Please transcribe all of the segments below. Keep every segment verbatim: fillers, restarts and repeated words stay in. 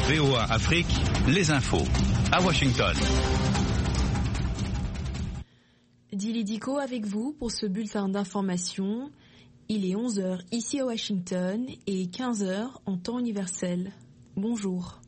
V O A Afrique, les infos à Washington. Dili Diko avec vous pour ce bulletin d'information. Il est onze heures ici à Washington et quinze heures en temps universel. Bonjour.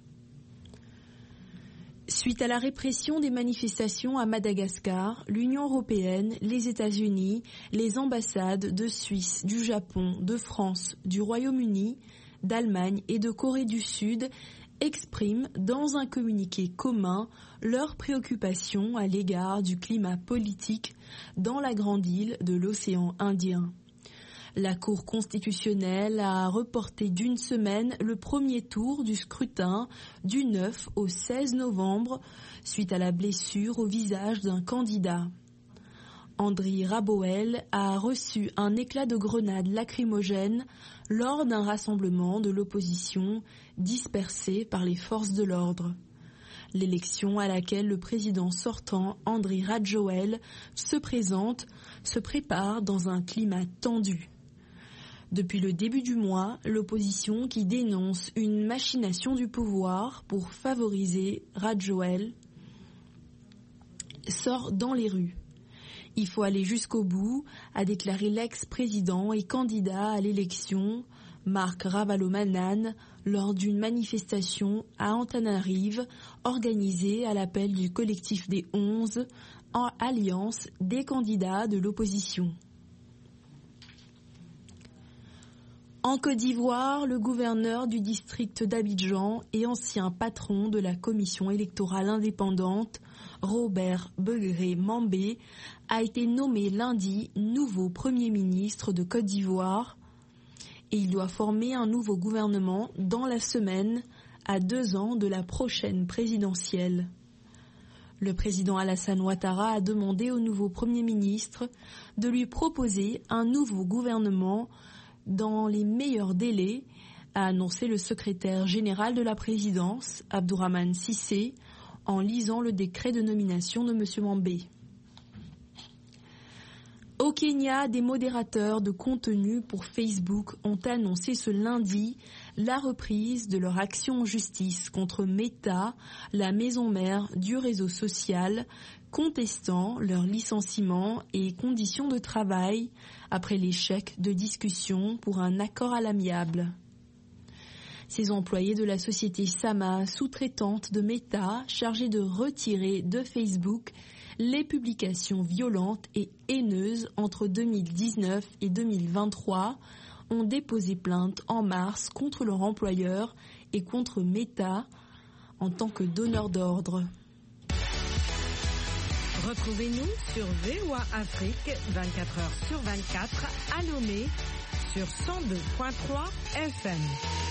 Suite à la répression des manifestations à Madagascar, l'Union européenne, les États-Unis, les ambassades de Suisse, du Japon, de France, du Royaume-Uni, d'Allemagne et de Corée du Sud expriment dans un communiqué commun leurs préoccupations à l'égard du climat politique dans la grande île de l'océan Indien. La Cour constitutionnelle a reporté d'une semaine le premier tour du scrutin du neuf au seize novembre suite à la blessure au visage d'un candidat. Andry Raboel a reçu un éclat de grenade lacrymogène lors d'un rassemblement de l'opposition dispersé par les forces de l'ordre. L'élection à laquelle le président sortant, Andry Rajoelina, se présente se prépare dans un climat tendu. Depuis le début du mois, l'opposition qui dénonce une machination du pouvoir pour favoriser Rajoelina sort dans les rues. Il faut aller jusqu'au bout, a déclaré l'ex-président et candidat à l'élection, Marc Ravalomanana, lors d'une manifestation à Antananarive organisée à l'appel du collectif des onze, en alliance des candidats de l'opposition. En Côte d'Ivoire, le gouverneur du district d'Abidjan et ancien patron de la commission électorale indépendante, Robert Begré Mambé, a été nommé lundi nouveau Premier ministre de Côte d'Ivoire et il doit former un nouveau gouvernement dans la semaine à deux ans de la prochaine présidentielle. Le président Alassane Ouattara a demandé au nouveau Premier ministre de lui proposer un nouveau gouvernement dans les meilleurs délais, a annoncé le secrétaire général de la présidence, Abdourahmane Cissé, en lisant le décret de nomination de M. Mambé. Au Kenya, des modérateurs de contenu pour Facebook ont annoncé ce lundi la reprise de leur action en justice contre Meta, la maison mère du réseau social, contestant leur licenciement et conditions de travail après l'échec de discussion pour un accord à l'amiable. Ces employés de la société Sama, sous-traitante de Meta, chargés de retirer de Facebook les publications violentes et haineuses entre deux mille dix-neuf et deux mille vingt-trois, ont déposé plainte en mars contre leur employeur et contre Meta en tant que donneur d'ordre. Retrouvez-nous sur V O A Afrique vingt-quatre heures sur vingt-quatre à Lomé sur cent deux virgule trois F M.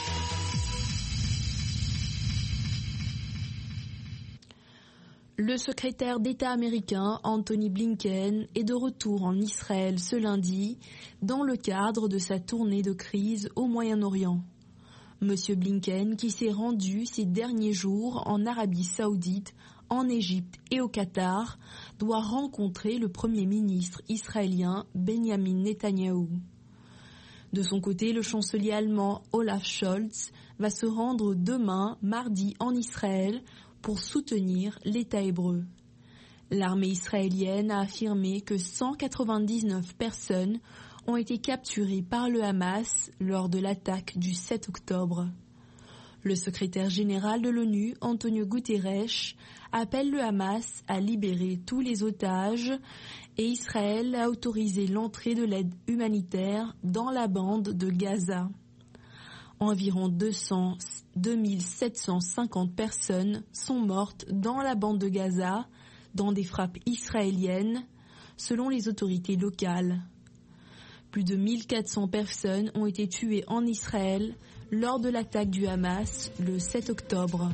Le secrétaire d'État américain Anthony Blinken est de retour en Israël ce lundi dans le cadre de sa tournée de crise au Moyen-Orient. Monsieur Blinken, qui s'est rendu ces derniers jours en Arabie Saoudite, en Égypte et au Qatar, doit rencontrer le Premier ministre israélien Benjamin Netanyahou. De son côté, le chancelier allemand Olaf Scholz va se rendre demain, mardi, en Israël pour soutenir l'État hébreu. L'armée israélienne a affirmé que cent quatre-vingt-dix-neuf personnes ont été capturées par le Hamas lors de l'attaque du sept octobre. Le secrétaire général de l'ONU, Antonio Guterres, appelle le Hamas à libérer tous les otages et Israël a autorisé l'entrée de l'aide humanitaire dans la bande de Gaza. Environ deux mille sept cent cinquante personnes sont mortes dans la bande de Gaza, dans des frappes israéliennes, selon les autorités locales. Plus de mille quatre cents personnes ont été tuées en Israël lors de l'attaque du Hamas le sept octobre.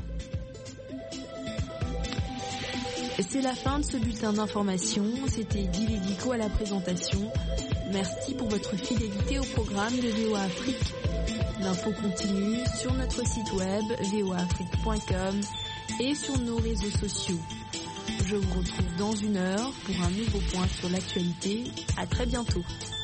C'est la fin de ce bulletin d'information. C'était Dili Diko à la présentation. Merci pour votre fidélité au programme de V O A Afrique. L'info continue sur notre site web v o a afrique point com et sur nos réseaux sociaux. Je vous retrouve dans une heure pour un nouveau point sur l'actualité. À très bientôt.